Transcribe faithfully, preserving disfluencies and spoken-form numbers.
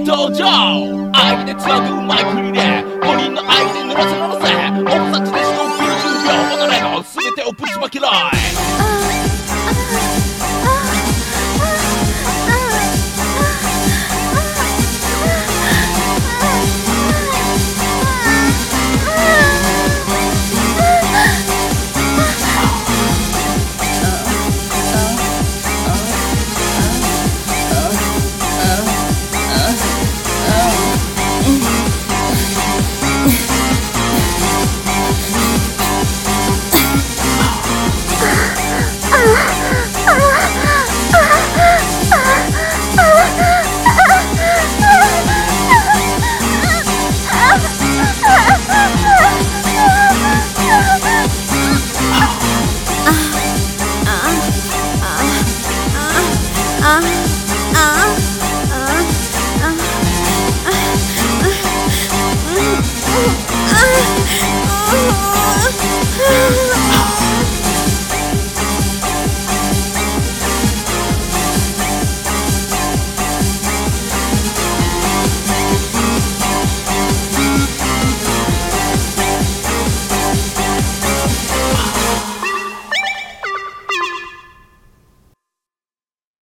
登場。愛でつなぐマイクリレー、五人の愛で濡らせ濡らせ、オブザ地でしのびるじゅうびょう、己の全てをぶちまけろい。 ああ